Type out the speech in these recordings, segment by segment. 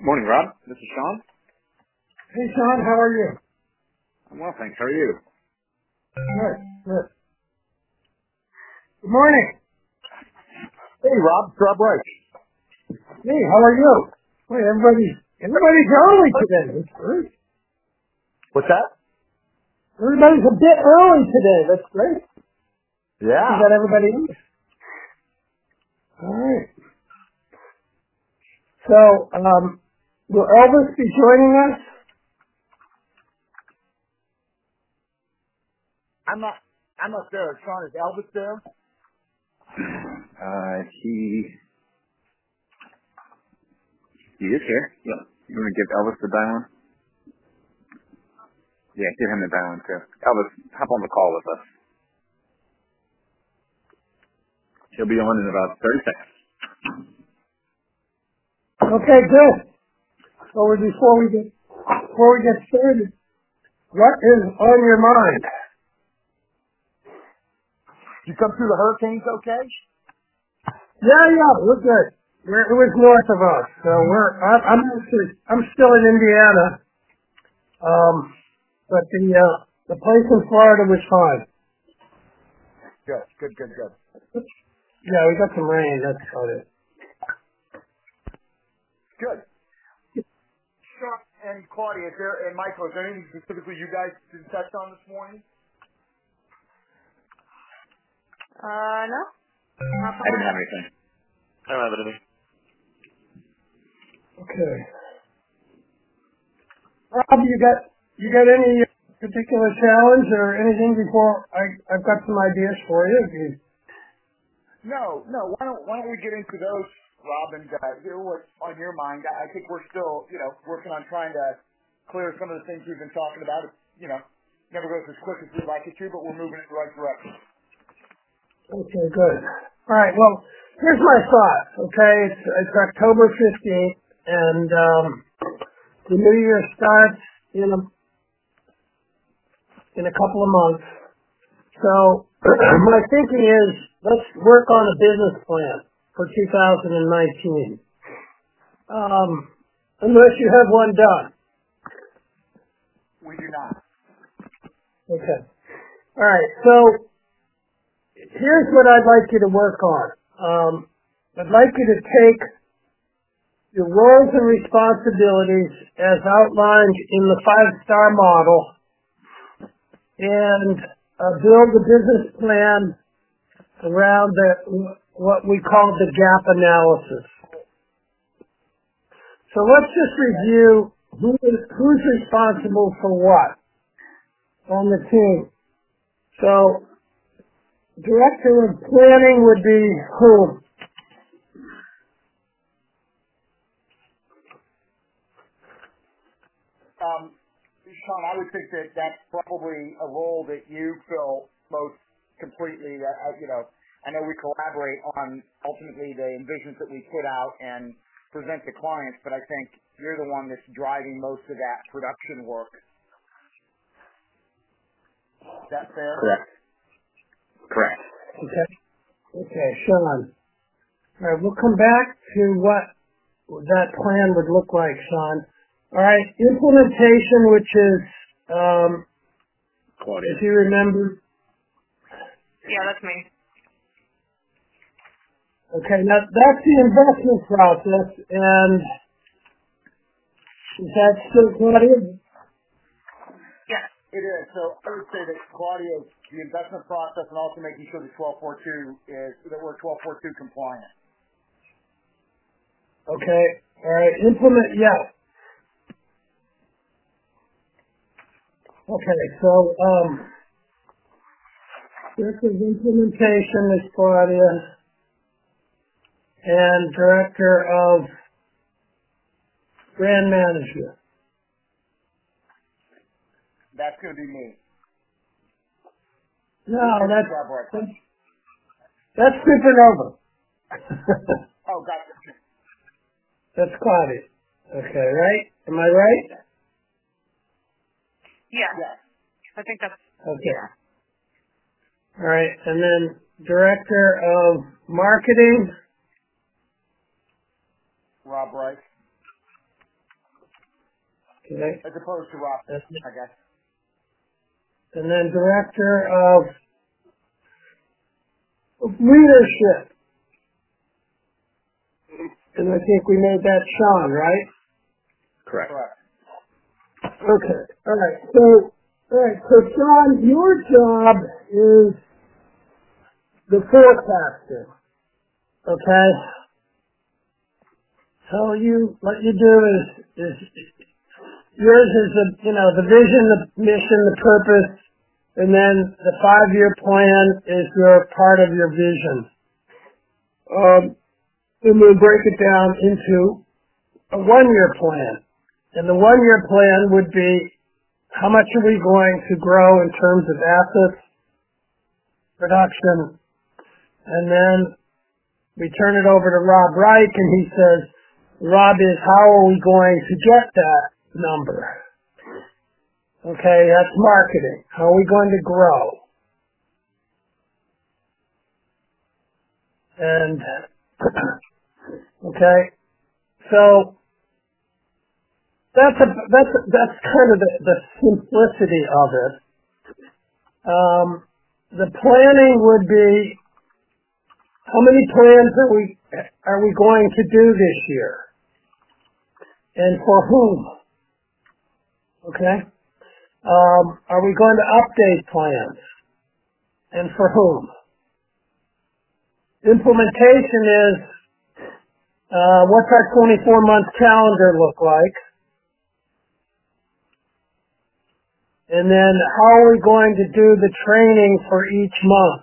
Morning, Rob. This is Sean. Hey, Sean, how are you? I'm well, thanks. How are you? Good, good. Good morning. Hey, Rob. It's Rob Reich. Hey, how are you? Wait, everybody's early today. That's great. What's that? Everybody's a bit early today. That's great. Yeah. You got everybody in? All right. So, will Elvis be joining us? I'm not there. Sean, is Elvis there? He is here. Yeah. You want to give Elvis the dial? Yeah, give him the dial too. Elvis, hop on the call with us. He'll be on in about 30 seconds. Okay, good. So before we get started, what is on your mind? You come through the hurricanes okay? Yeah, we're good. It was north of us, so I'm still in Indiana. But the place in Florida was fine. Good. Yeah, we got some rain. That's about it. Good. Sean and Claudia, and Michael, is there anything specifically you guys didn't touch on this morning? No. I didn't have anything. I don't have anything. Okay. Rob, you got any particular challenge or anything before I've got some ideas for you? No. Why don't we get into those, Rob, and hear what's on your mind? I think we're still, working on trying to clear some of the things we've been talking about. It, never goes as quick as we'd like it to, but we're moving in the right direction. Okay, good. All right. Well, here's my thoughts. Okay, it's October 15th, and the new year starts in a couple of months. So my thinking is let's work on a business plan for 2019. Unless you have one done. We do not. Okay. All right. So here's what I'd like you to work on. I'd like you to take your roles and responsibilities as outlined in the 5-star model and build a business plan around what we call the gap analysis. So let's just review who's responsible for what on the team. So director of planning would be whom? Sean, I would think that that's probably a role that you fill most completely. I know we collaborate on ultimately the envisions that we put out and present to clients, but I think you're the one that's driving most of that production work. Is that fair? Correct. Okay, Sean. All right, we'll come back to what that plan would look like, Sean. All right, implementation, which is, Claudia. if you remember. Yeah, that's me. Okay, now that's the investment process, and is that still Claudia? Yeah. It is. So I would say that Claudia, the investment process and also making sure that 1242 that we're 1242 compliant. Okay, all right, yeah. Okay, so, Director of Implementation is Claudia, and Director of Brand Management. That's going to be me. No, that's Supernova. Oh, gotcha. That's Claudia. Okay, right? Am I right? Yeah. Yes. I think that's, Okay. yeah. All right, and then Director of Marketing. Rob Rice. Okay. As opposed to Rob, I guess. And then Director of Leadership. And I think we made that Sean, right? Correct. Okay. All right. So Sean, your job is the forecasting. Okay. So what you do is yours is the vision, the mission, the purpose, and then the 5-year plan is your part of your vision. And we'll break it down into a 1-year plan. And the 1-year plan would be how much are we going to grow in terms of assets, production, and then we turn it over to Rob Reich and he says, Rob, how are we going to get that number? Okay, that's marketing. How are we going to grow? And, okay, so that's kind of the simplicity of it. The planning would be how many plans are we going to do this year, and for whom? Okay, are we going to update plans, and for whom? Implementation is what's our 24-month calendar look like? And then how are we going to do the training for each month?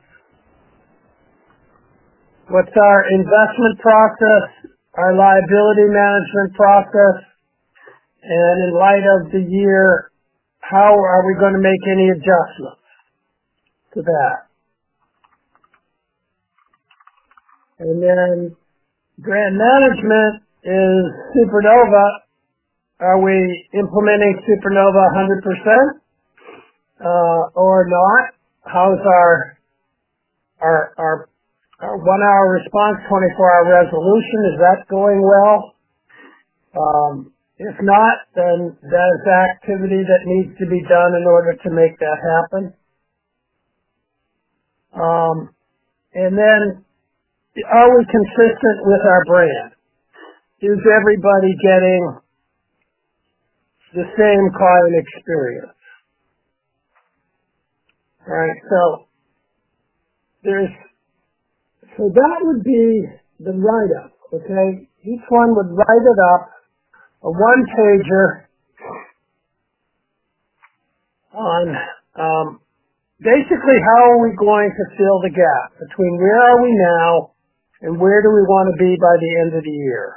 What's our investment process, our liability management process, and in light of the year, how are we going to make any adjustments to that? And then grant management is Supernova. Are we implementing Supernova 100%? Or not? How's our 1-hour response, 24-hour resolution? Is that going well? If not, then that is activity that needs to be done in order to make that happen. And then, are we consistent with our brand? Is everybody getting the same client experience? All right, so that would be the write-up, okay? Each one would write it up, a 1-pager on basically how are we going to fill the gap between where are we now and where do we want to be by the end of the year.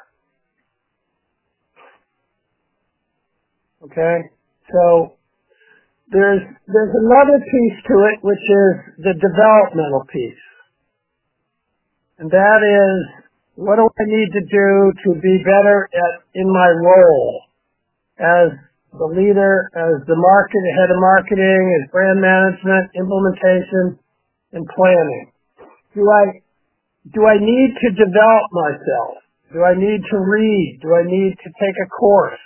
Okay, so there's another piece to it, which is the developmental piece. And that is, what do I need to do to be better in my role as the leader, as the head of marketing, as brand management, implementation, and planning? Do I need to develop myself? Do I need to read? Do I need to take a course?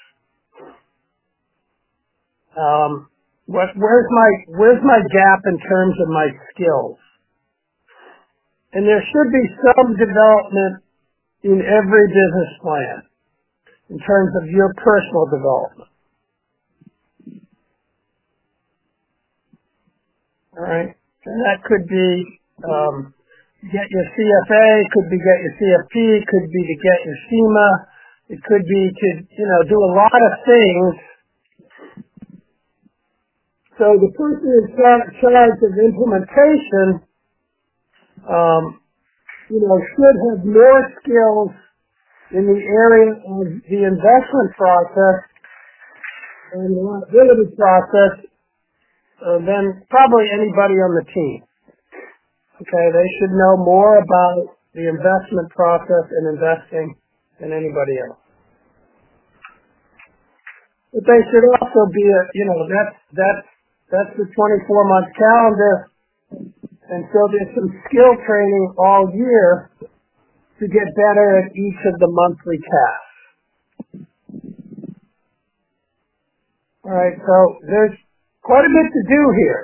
Where's my gap in terms of my skills? And there should be some development in every business plan in terms of your personal development. All right, and that could be get your CFA, could be get your CFP, could be to get your SEMA, it could be to do a lot of things. So the person in charge of implementation, should have more skills in the area of the investment process and the liability process than probably anybody on the team. Okay, they should know more about the investment process and investing than anybody else. But they should also be that's the 24-month calendar, and so there's some skill training all year to get better at each of the monthly tasks. All right, so there's quite a bit to do here.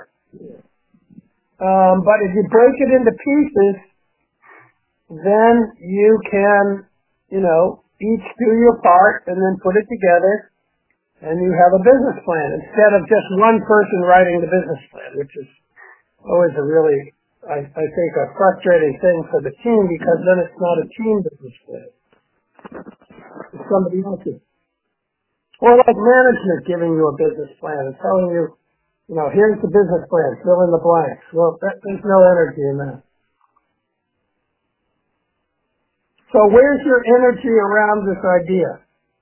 But if you break it into pieces, then you can, each do your part and then put it together and you have a business plan instead of just one person writing the business plan, which is always a really, I think, a frustrating thing for the team because then it's not a team business plan. It's somebody else's. Or like management giving you a business plan and telling you, here's the business plan, fill in the blanks. Well, there's no energy in that. So where's your energy around this idea?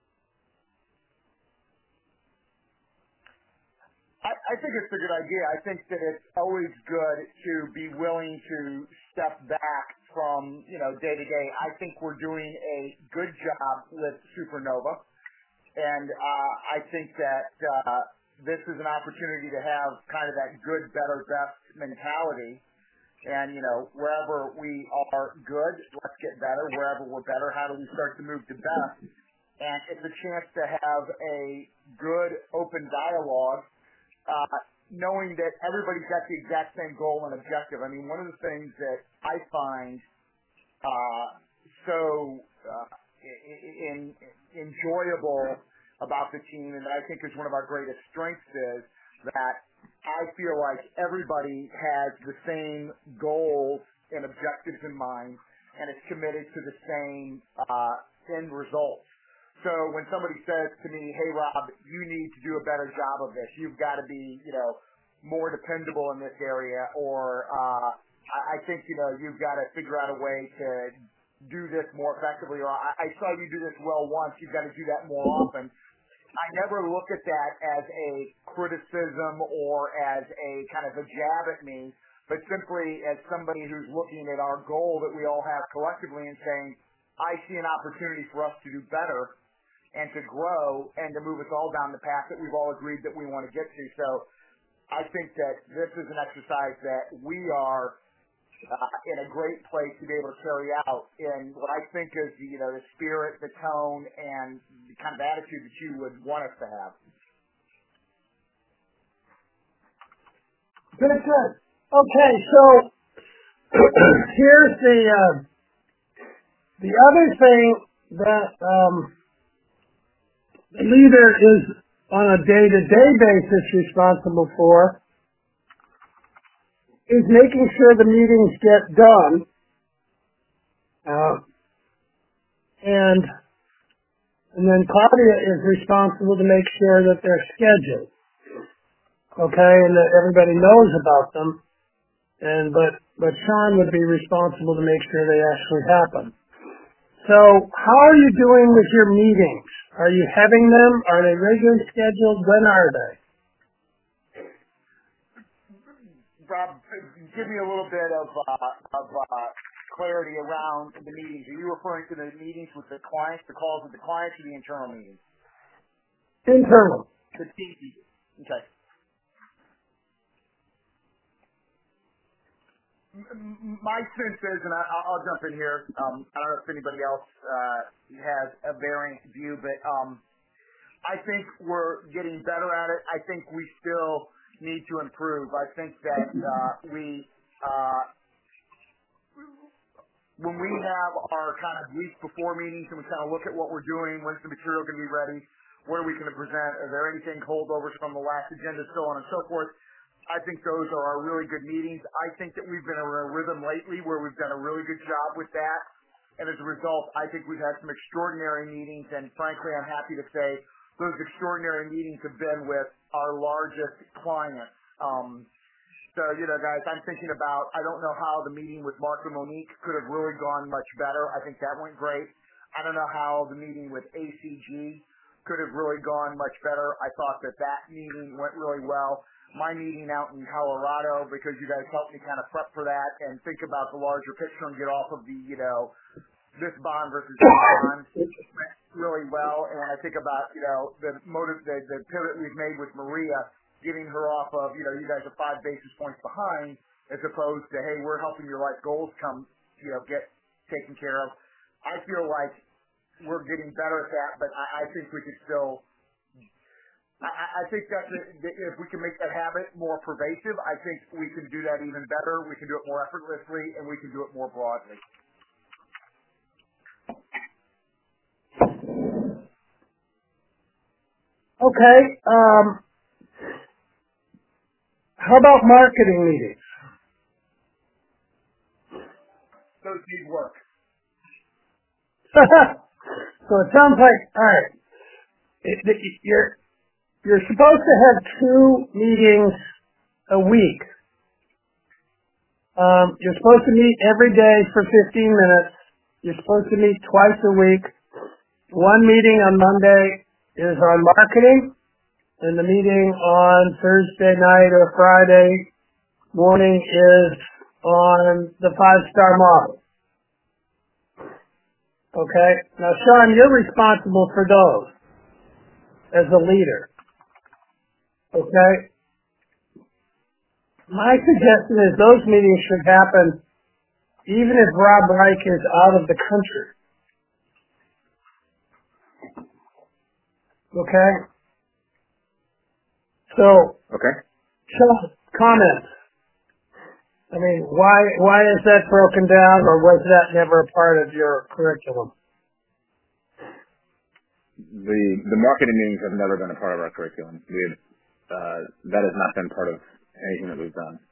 I think it's a good idea. I think that it's always good to be willing to step back from, day to day. I think we're doing a good job with Supernova. And I think that this is an opportunity to have kind of that good, better, best mentality. And, wherever we are good, let's get better. Wherever we're better, how do we start to move to best? And it's a chance to have a good, open dialogue, knowing that everybody's got the exact same goal and objective. I mean, one of the things that I find so enjoyable about the team, and I think is one of our greatest strengths, is that I feel like everybody has the same goals and objectives in mind, and is committed to the same end results. So when somebody says to me, "Hey, Rob, you need to do a better job of this. You've got to be, more dependable in this area," or I think, you've got to figure out a way to do this more effectively, or I saw you do this well once, you've got to do that more often. I never look at that as a criticism or as a kind of a jab at me, but simply as somebody who's looking at our goal that we all have collectively and saying, I see an opportunity for us to do better and to grow and to move us all down the path that we've all agreed that we want to get to. So I think that this is an exercise that we are in a great place to be able to carry out in what I think is, the spirit, the tone, and the kind of attitude that you would want us to have. Good. Okay, so here's the other thing that the leader is on a day-to-day basis responsible for is making sure the meetings get done, and then Claudia is responsible to make sure that they're scheduled, okay, and that everybody knows about them, but Sean would be responsible to make sure they actually happen. So how are you doing with your meetings? Are you having them? Are they regularly scheduled? When are they? Rob, give me a little bit of clarity around the meetings. Are you referring to the meetings with the clients, the calls with the clients, or the internal meetings? Internal. The team meetings. Okay. My sense is, and I'll jump in here. I don't know if anybody else has a varying view, but I think we're getting better at it. I think we still need to improve. I think that when we have our kind of week before meetings and we kind of look at what we're doing, when's the material going to be ready, what are we going to present, are there anything holdovers from the last agenda, so on and so forth. I think those are our really good meetings. I think that we've been in a rhythm lately where we've done a really good job with that. And as a result, I think we've had some extraordinary meetings, and frankly, I'm happy to say those extraordinary meetings have been with our largest clients. So, guys, I'm thinking about, I don't know how the meeting with Mark and Monique could have really gone much better. I think that went great. I don't know how the meeting with ACG could have really gone much better. I thought that meeting went really well. My meeting out in Colorado, because you guys helped me kind of prep for that and think about the larger picture and get off of the, this bond versus this bond, went really well. And when I think about, the pivot we've made with Maria, getting her off of, you guys are 5 basis points behind, as opposed to, hey, we're helping your life goals come, get taken care of. I feel like we're getting better at that, but I think we could still I think that if we can make that habit more pervasive, I think we can do that even better. We can do it more effortlessly, and we can do it more broadly. Okay. How about marketing meetings? Those need work. So it sounds like, all right, you're supposed to have 2 meetings a week. You're supposed to meet every day for 15 minutes. You're supposed to meet twice a week. One meeting on Monday is on marketing, and the meeting on Thursday night or Friday morning is on the 5-star model. Okay? Now, Sean, you're responsible for those as a leader. Okay? My suggestion is those meetings should happen even if Rob Reich is out of the country. Okay? So, Okay. Sean, comments. I mean, why is that broken down, or was that never a part of your curriculum? The marketing meetings have never been a part of our curriculum. That has not been part of anything that we've done.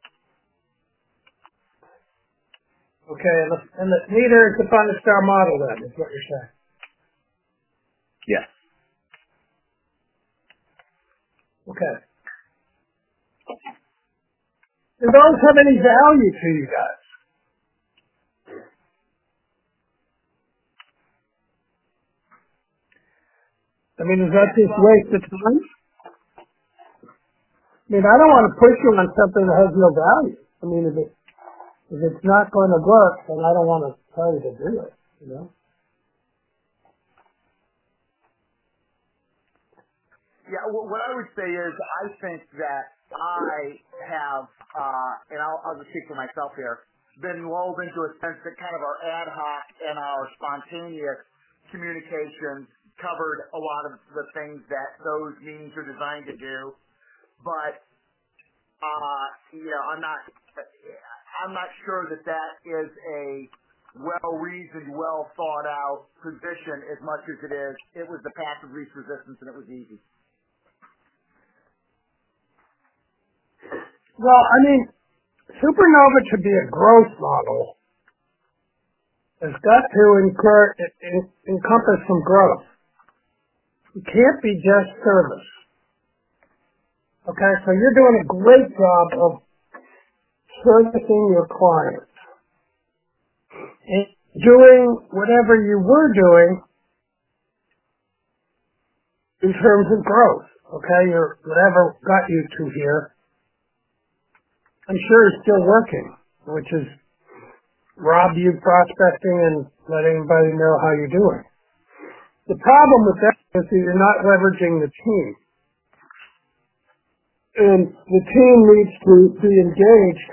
Okay, and the leader is the 5-star model then, is what you're saying? Yes. Okay. Do those have any value to you guys? I mean, is that just waste of time? I mean, I don't want to push you on something that has no value. I mean, if it's not going to work, then I don't want to tell you to do it, you know? Yeah, what I would say is I think that I have, and I'll just speak for myself here, been lulled into a sense that kind of our ad hoc and our spontaneous communications covered a lot of the things that those meetings are designed to do. But, I'm not sure that is a well-reasoned, well-thought-out position as much as it was the path of least resistance and it was easy. Well, I mean, Supernova to be a growth model has got to encompass some growth. It can't be just service. Okay, so you're doing a great job of servicing your clients and doing whatever you were doing in terms of growth. Okay, whatever got you to here, I'm sure is still working, which is rob you prospecting and letting everybody know how you're doing. The problem with that is that you're not leveraging the team. And the team needs to be engaged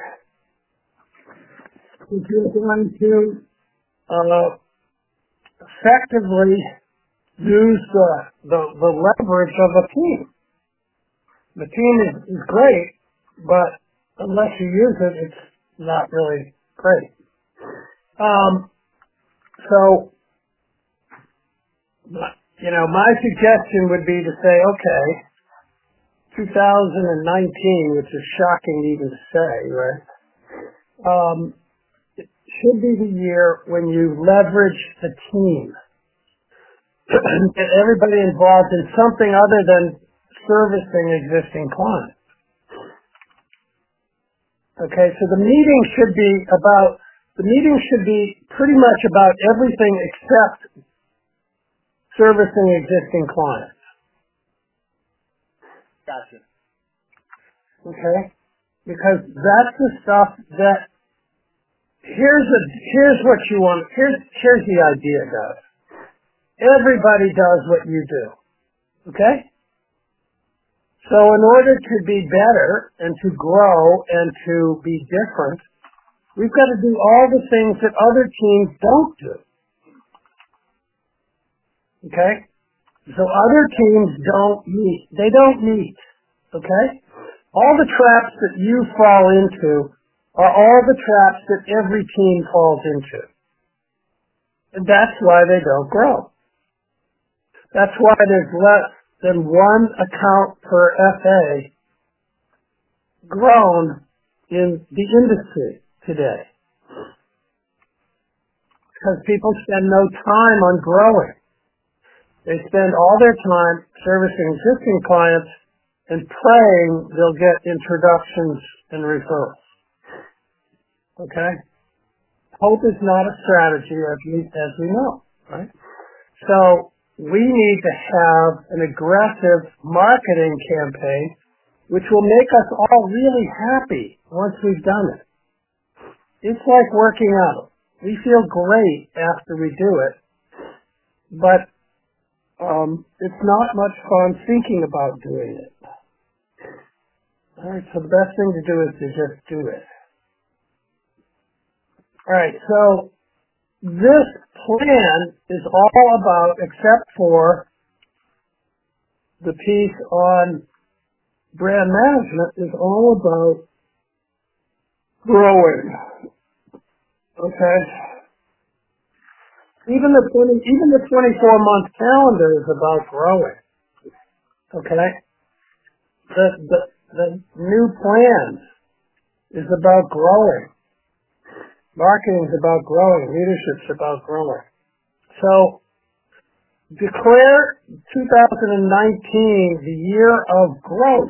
if you're going to effectively use the leverage of a team. The team is great, but unless you use it, it's not really great. So, my suggestion would be to say, okay, 2019, which is shocking to even say, right? It should be the year when you leverage the team. Get everybody involved in something other than servicing existing clients. Okay, so the meeting should be pretty much about everything except servicing existing clients. Gotcha. Okay? Because that's the stuff that here's what you want. Here's the idea, guys. Everybody does what you do. Okay? So in order to be better and to grow and to be different, we've got to do all the things that other teams don't do. Okay? So other teams don't meet. They don't meet. Okay? All the traps that you fall into are all the traps that every team falls into. And that's why they don't grow. That's why there's less than one account per FA grown in the industry today. Because people spend no time on growing. They spend all their time servicing existing clients and praying they'll get introductions and referrals. Okay? Hope is not a strategy, as we know, right? So we need to have an aggressive marketing campaign which will make us all really happy once we've done it. It's like working out. We feel great after we do it, but it's not much fun thinking about doing it. All right, so the best thing to do is to just do it. All right, so this plan is all about, except for the piece on brand management, is all about growing. Okay? Even the 24-month calendar is about growing. Okay? The new plan is about growing. Marketing is about growing. Leadership is about growing. So declare 2019 the year of growth,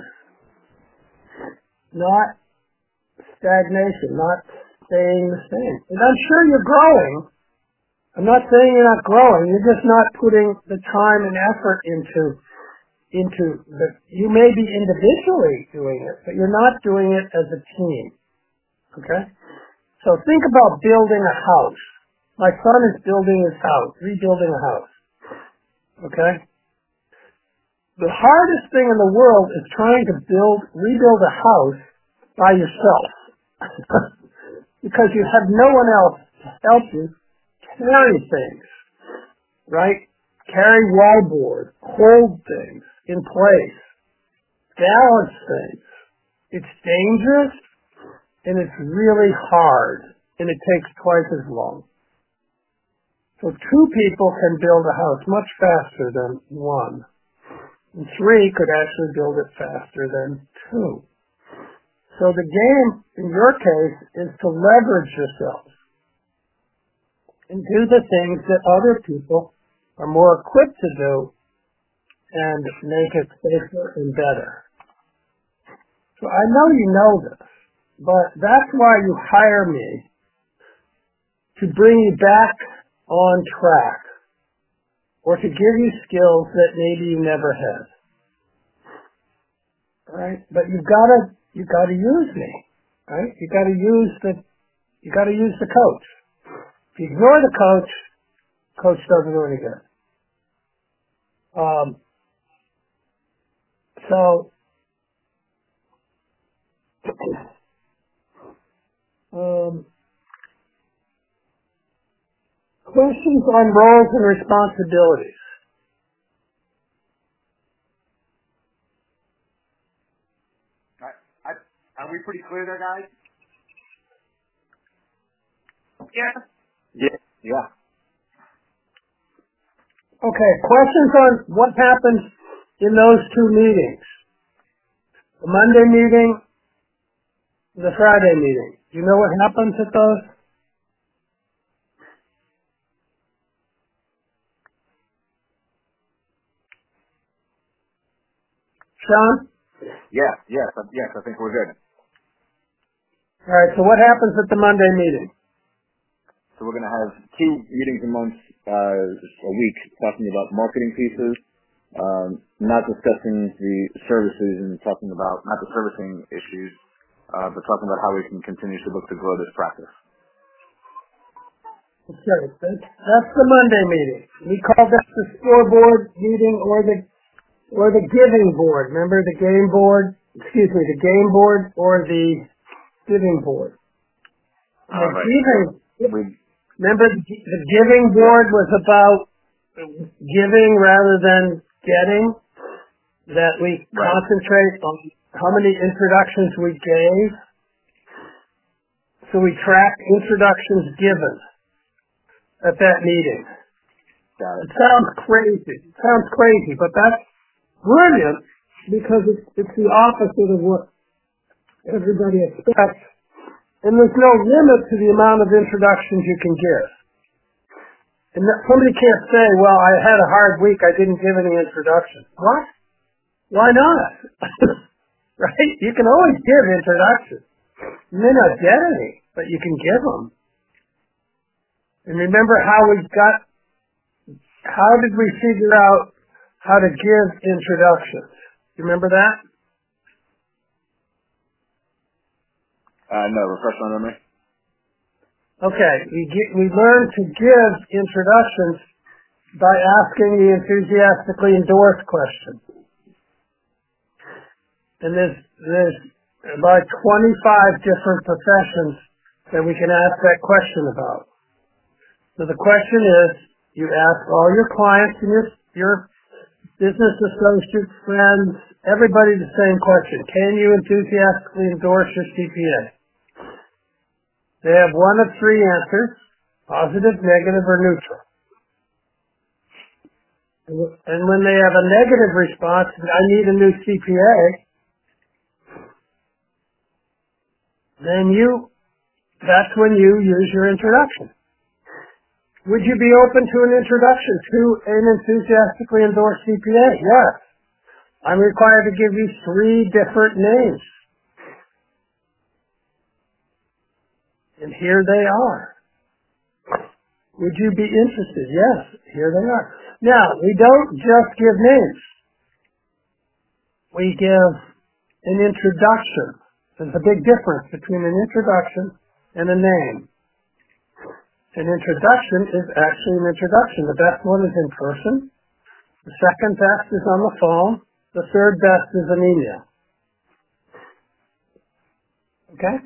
not stagnation, not staying the same. And I'm sure you're growing. I'm not saying you're not growing. You're just not putting the time and effort into you may be individually doing it, but you're not doing it as a team. Okay? So think about building a house. My son is building his house, rebuilding a house. Okay? The hardest thing in the world is trying to rebuild a house by yourself. Because you have no one else to help you carry things. Right? Carry wallboard, hold things in place, balance things. It's dangerous and it's really hard and it takes twice as long. So 2 people can build a house much faster than 1. And 3 could actually build it faster than 2. So the game, in your case, is to leverage yourself and do the things that other people are more equipped to do and make it safer and better. So I know you know this, but that's why you hire me, to bring you back on track or to give you skills that maybe you never had. Right? But you've got to use me. Right? You got to use the coach. If you ignore the coach doesn't do any good. Questions on roles and responsibilities. Are we pretty clear there, guys? Yeah. Yeah. Okay, questions on what happens in those 2 meetings? The Monday meeting, the Friday meeting. Do you know what happens at those? Sean? Yes, I think we're good. All right, so what happens at the Monday meeting? So we're going to have 2 meetings a month, a week, talking about marketing pieces, not discussing the services and talking about, not the servicing issues, but talking about how we can continue to look to grow this practice. Okay, that's the Monday meeting. We call that the scoreboard meeting or the giving board. Remember the game board? Excuse me, the game board or the giving board. Remember the giving board was about giving rather than getting, that we concentrate on how many introductions we gave. So we track introductions given at that meeting. It sounds crazy, but that's brilliant because it's the opposite of what everybody expects. And there's no limit to the amount of introductions you can give. And somebody can't say, well, I had a hard week, I didn't give any introductions. What? Why not? Right? You can always give introductions. You may not get any, but you can give them. And remember how did we figure out how to give introductions? You remember that? No, refresh my memory. Okay, we learned to give introductions by asking the enthusiastically endorsed question. And there's about 25 different professions that we can ask that question about. So the question is, you ask all your clients and your business associates, friends, everybody the same question. Can you enthusiastically endorse your CPA? They have one of three answers: positive, negative, or neutral. And when they have a negative response, I need a new CPA, then that's when you use your introduction. Would you be open to an introduction to an enthusiastically endorsed CPA? Yes. I'm required to give you 3 different names. And here they are. Would you be interested? Yes, here they are. Now, we don't just give names. We give an introduction. There's a big difference between an introduction and a name. An introduction is actually an introduction. The best one is in person. The second best is on the phone. The third best is an email. Okay?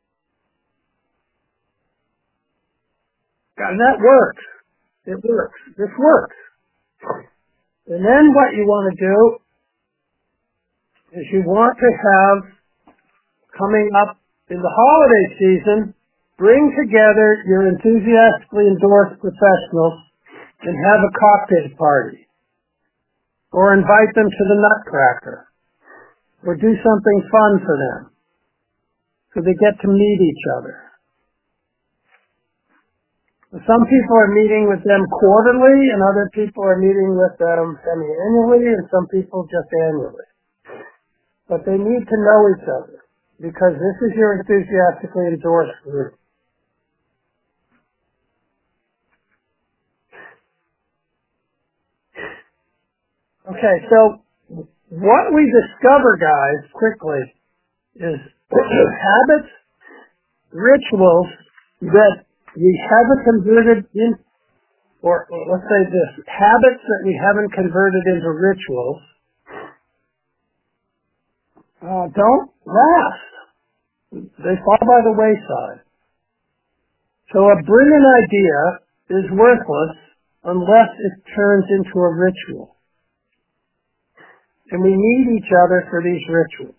And that works. It works. This works. And then what you want to do is you want to have, coming up in the holiday season, bring together your enthusiastically endorsed professionals and have a cocktail party. Or invite them to the Nutcracker. Or do something fun for them. So they get to meet each other. Some people are meeting with them quarterly, and other people are meeting with them semi-annually, and some people just annually. But they need to know each other, because this is your enthusiastically endorsed group. Okay, so what we discover, guys, quickly, is habits, rituals that we haven't converted in, or let's say this, habits that we haven't converted into rituals don't last. They fall by the wayside. So a brilliant idea is worthless unless it turns into a ritual. And we need each other for these rituals.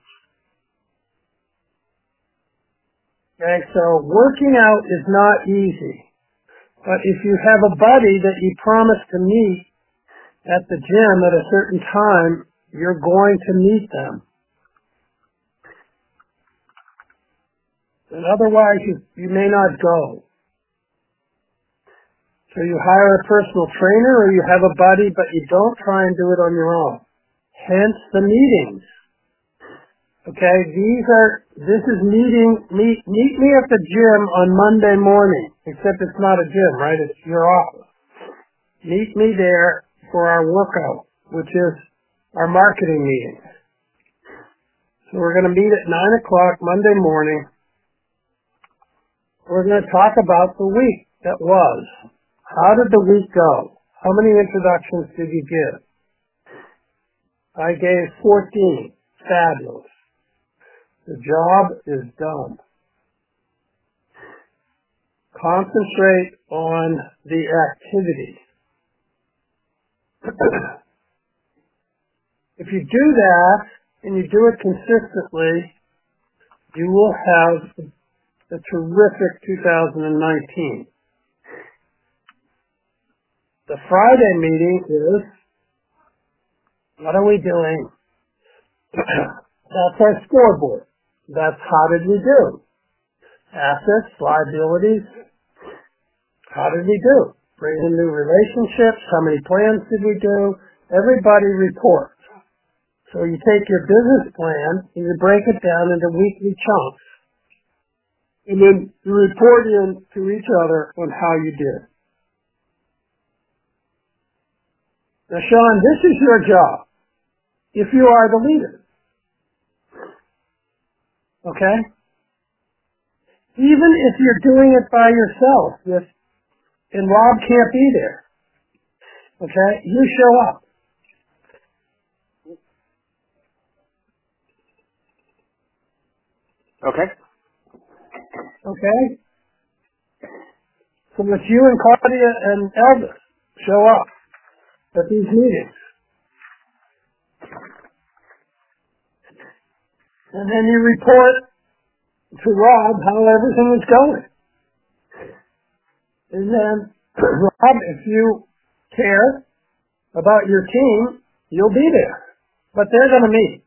Okay, so working out is not easy. But if you have a buddy that you promise to meet at the gym at a certain time, you're going to meet them. And otherwise, you may not go. So you hire a personal trainer or you have a buddy, but you don't try and do it on your own. Hence the meetings. Okay, this is meet me at the gym on Monday morning, except it's not a gym, right? It's your office. Meet me there for our workout, which is our marketing meeting. So we're going to meet at 9 o'clock Monday morning. We're going to talk about the week that was. How did the week go? How many introductions did you give? I gave 14. Fabulous. The job is done. Concentrate on the activity. If you do that and you do it consistently, you will have a terrific 2019. The Friday meeting is, what are we doing? That's our scoreboard. That's how did we do? Assets, liabilities, how did we do? Bring in new relationships, how many plans did we do? Everybody reports. So you take your business plan and you break it down into weekly chunks. And then you report in to each other on how you did. Now, Sean, this is your job if you are the leader. Okay? Even if you're doing it by yourself, and Rob can't be there, okay, you show up. Okay. Okay? So it's you and Claudia and Elvis show up at these meetings. And then you report to Rob how everything is going. And then, Rob, if you care about your team, you'll be there. But they're going to meet.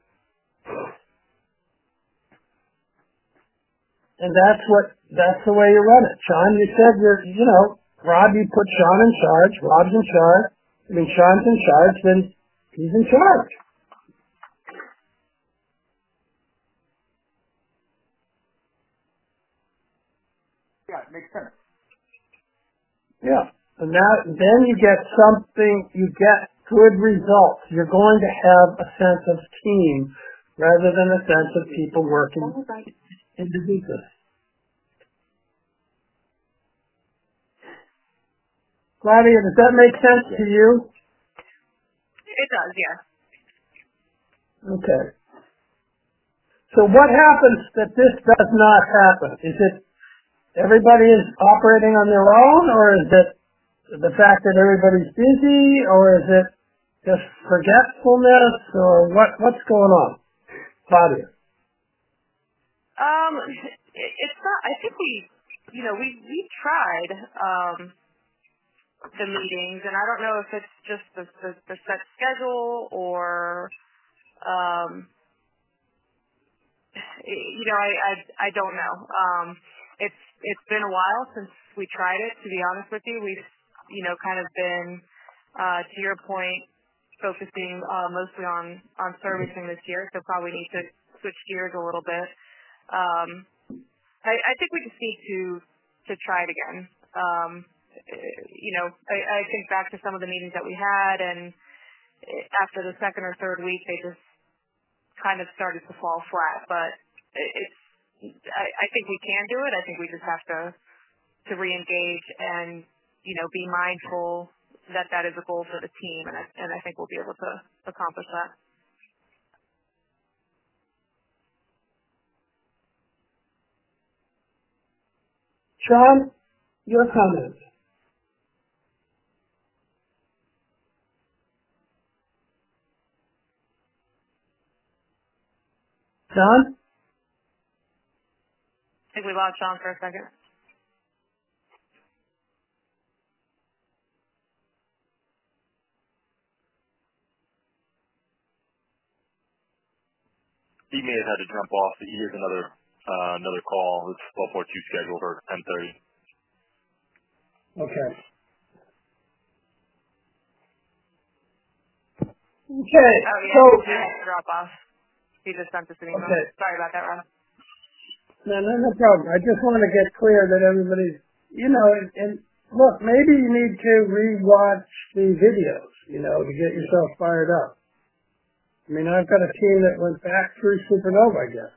And that's the way you run it. Sean, you said Rob, you put Sean in charge. Rob's in charge. Sean's in charge, then he's in charge. Yeah, it makes sense. Yeah. And then you get good results. You're going to have a sense of team rather than a sense of people working in the business. Claudia, does that make sense to you? It does, yeah. Okay. So what happens that this does not happen? Is it everybody is operating on their own, or is it the fact that everybody's busy, or is it just forgetfulness, or what's going on? Claudia. It's not, I think we tried, the meetings, and I don't know if it's just the set schedule or, I don't know. It's been a while since we tried it, to be honest with you. We've, kind of been, to your point, focusing mostly on servicing this year, so probably need to switch gears a little bit. I think we just need to try it again. I think back to some of the meetings that we had, and after the second or third week, they just kind of started to fall flat. But I think we can do it. I think we just have to re-engage and be mindful that is a goal for the team, and I think we'll be able to accomplish that. Sean, your comments. Sean? I think we lost Sean for a second. He may have had to jump off. He has another call. It's 12:42 scheduled for 10:30. Okay. Okay. Oh, yeah. So He had to drop off. He just sent us an email. Okay. Sorry about that, Ron. No problem. I just want to get clear that everybody's, and look, maybe you need to re-watch the videos, to get yourself fired up. I've got a team that went back through Supernova, I guess.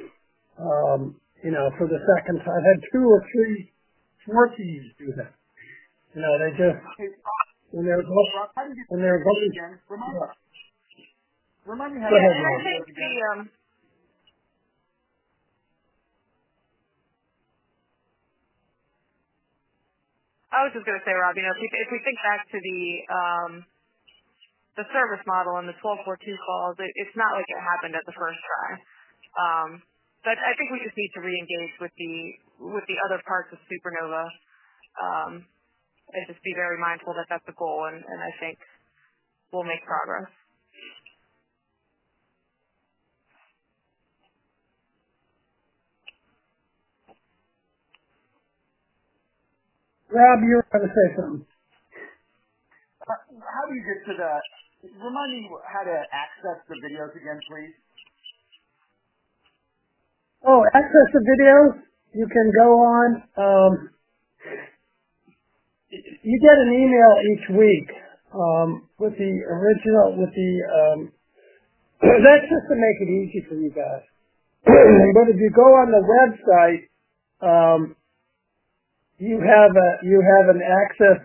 For the second time. I had 2 or 3 4 teams do that. They just, when they're going again. Remind me how Go ahead, and I think I was just going to say, Rob, if we think back to the the service model and the 1242 calls, it's not like it happened at the first try. But I think we just need to re-engage with the other parts of Supernova, and just be very mindful that that's a goal, and I think we'll make progress. Rob, you were going to say something. How do you get to remind me how to access the videos again, please? Oh, access the videos? You can go on, you get an email each week, with the original, that's just to make it easy for you guys. But if you go on the website, you have an access,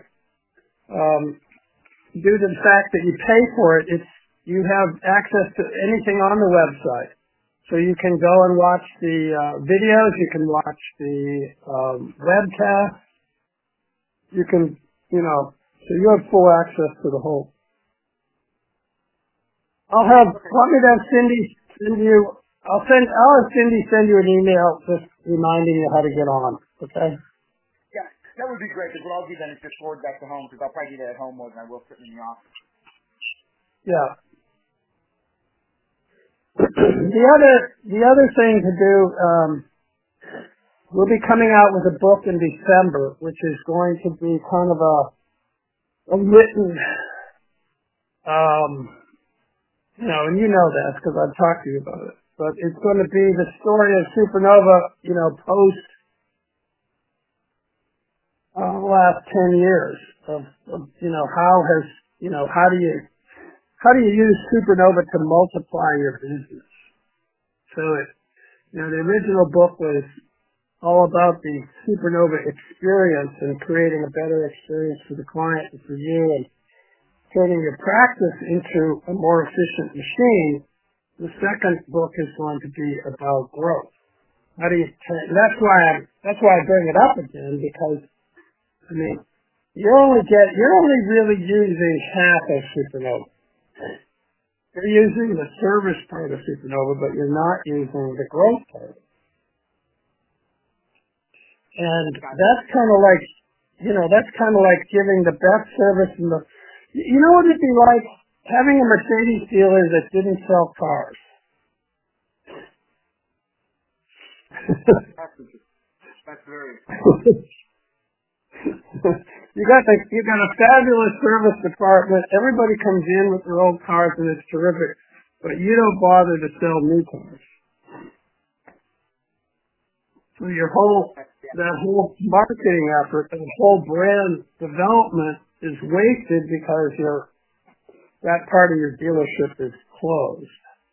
due to the fact that you pay for it, you have access to anything on the website. So you can go and watch the videos, you can watch the webcast, you can, so you have full access to the whole. I'll have Cindy send you, I'll have Cindy send you an email just reminding you how to get on, okay? Yeah, that would be great, because what I'll do then is just forward back to home, because I'll probably do that at home more than I will sitting in the office. Yeah. The other thing to do, we'll be coming out with a book in December, which is going to be kind of a written, and you know that because I've talked to you about it. But it's going to be the story of Supernova, post the last 10 years of how do you use Supernova to multiply your business? So the original book was all about the Supernova experience and creating a better experience for the client and for you and turning your practice into a more efficient machine. The second book is going to be about growth. How do you that's why I bring it up again, because you're only really using half of Supernova. You're using the service part of Supernova, but you're not using the growth part. And that's kind of like giving the best service in the, what it'd be like having a Mercedes dealer that didn't sell cars. That's very You got a fabulous service department. Everybody comes in with their old cars and it's terrific, but you don't bother to sell new cars. So that whole marketing effort and whole brand development is wasted because that part of your dealership is closed.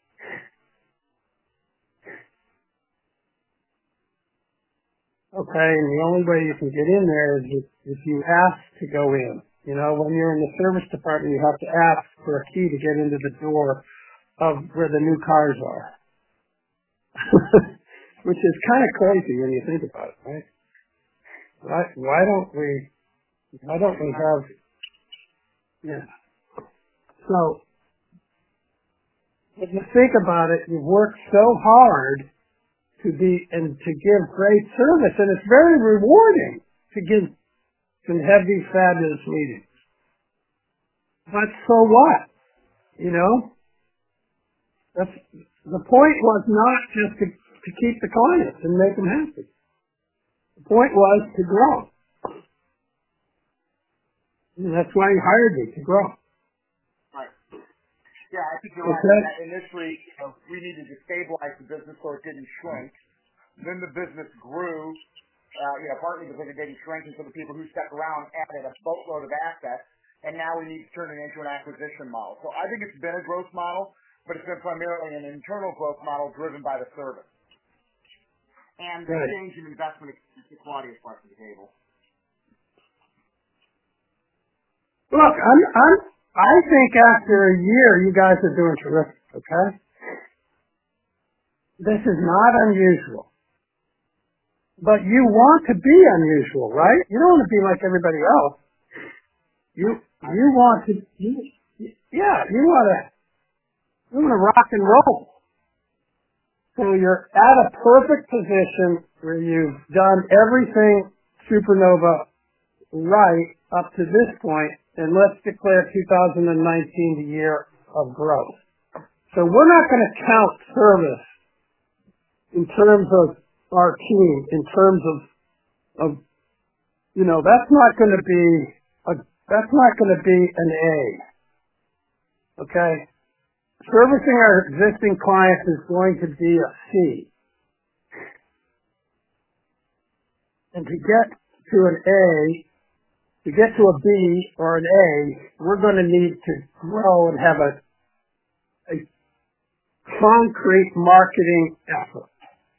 Okay, and the only way you can get in there is if you ask to go in. When you're in the service department, you have to ask for a key to get into the door of where the new cars are. Which is kind of crazy when you think about it, right? Why don't we have, So, if you think about it, you've worked so hard to give great service, and it's very rewarding to have these fabulous meetings. But so what? That's the point was not just to keep the clients and make them happy. The point was to grow. And that's why you hired me, to grow. Right. Yeah, I think you're right. Initially, we needed to stabilize the business so it didn't shrink. Then the business grew, partly because it didn't shrink, and so the people who stuck around added a boatload of assets, and now we need to turn it into an acquisition model. So I think it's been a growth model, but it's been primarily an internal growth model driven by the service. And the change in investment to Claudia's part of the table. Look, I think after a year, you guys are doing terrific, okay? This is not unusual. But you want to be unusual, right? You don't want to be like everybody else. You want to, yeah. that. You want to rock and roll. So you're at a perfect position where you've done everything Supernova right up to this point, and let's declare 2019 the year of growth. So we're not going to count service in terms of our team, in terms of that's not going to be an A. Okay? Servicing our existing clients is going to be a C. And to get to an A, to get to a B or an A, we're going to need to grow and have a concrete marketing effort.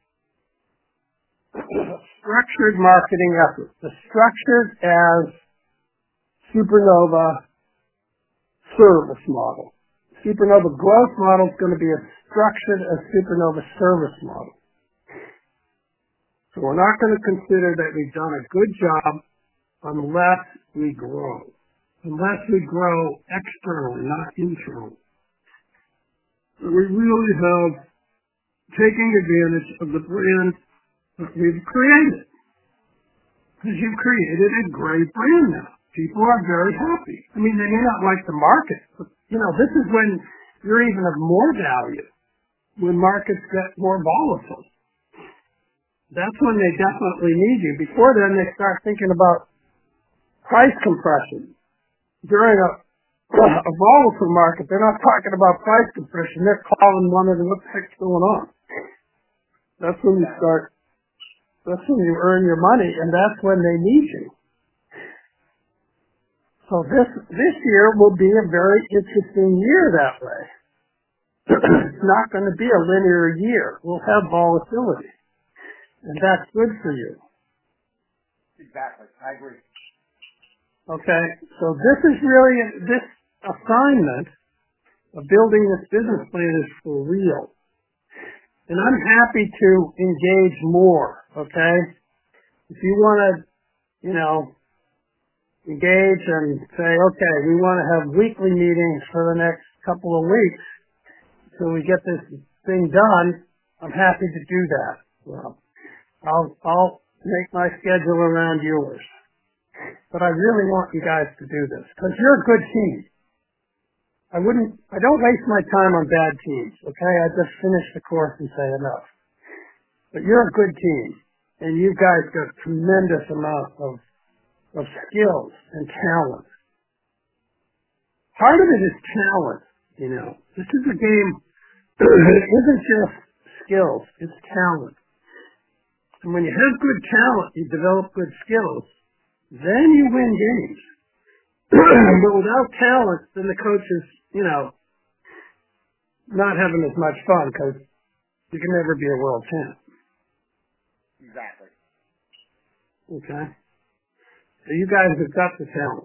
A structured marketing effort. The structured as Supernova service model. Supernova growth model is going to be as structured as Supernova service model. So we're not going to consider that we've done a good job unless we grow. Unless we grow externally, not internally. We really have taken advantage of the brand that we've created. Because you've created a great brand now. People are very happy. I mean, they may not like the market, but, this is when you're even of more value, when markets get more volatile. That's when they definitely need you. Before then, they start thinking about price compression. During a volatile market, they're not talking about price compression. They're calling wondering what the heck's going on. That's when you earn your money, and that's when they need you. So this year will be a very interesting year that way. It's not going to be a linear year. We'll have volatility, and that's good for you. Exactly. I agree. Okay, so this assignment of building this business plan is for real. And I'm happy to engage more, okay? If you want to, engage and say, okay, we want to have weekly meetings for the next couple of weeks so we get this thing done, I'm happy to do that. Well, I'll make my schedule around yours. But I really want you guys to do this because you're a good team. I don't waste my time on bad teams, okay? I just finish the course and say enough. But you're a good team, and you guys got a tremendous amount of skills and talent. Part of it is talent, This is a game, it isn't just skills, it's talent. And when you have good talent, you develop good skills, then you win games. But without talent, then the coach is, not having as much fun because you can never be a world champ. Exactly. Okay? So you guys have got the talent.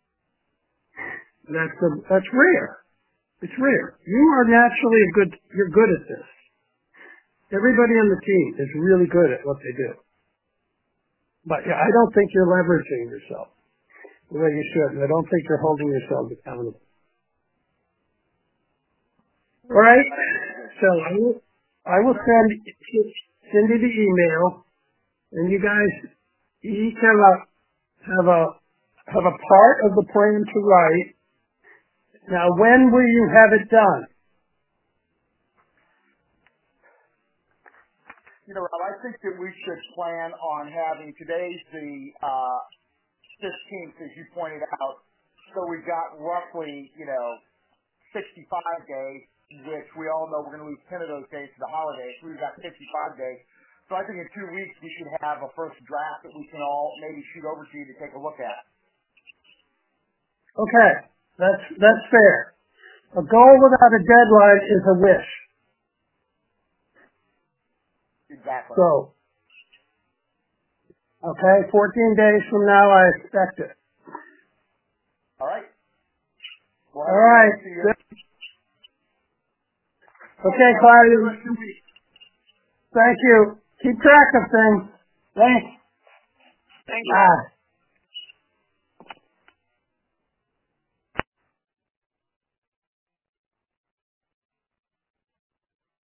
That's rare. It's rare. You are naturally you're good at this. Everybody on the team is really good at what they do. But I don't think you're leveraging yourself the way you should. And I don't think you're holding yourself accountable. All right? So I will send Cindy the email, and you guys each have a part of the plan to write. Now, when will you have it done? Rob, I think that we should plan on having today's the 15th, as you pointed out. So we've got roughly, 65 days, which we all know we're going to lose 10 of those days to the holidays. So we've got 55 days. So I think in 2 weeks we should have a first draft that we can all maybe shoot over to you to take a look at. Okay, that's fair. A goal without a deadline is a wish. Exactly. So, okay, 14 days from now I expect it. All right. Well, all right. Okay, Claudia. Thank you. Keep track of things. Thanks. Thank you. Bye.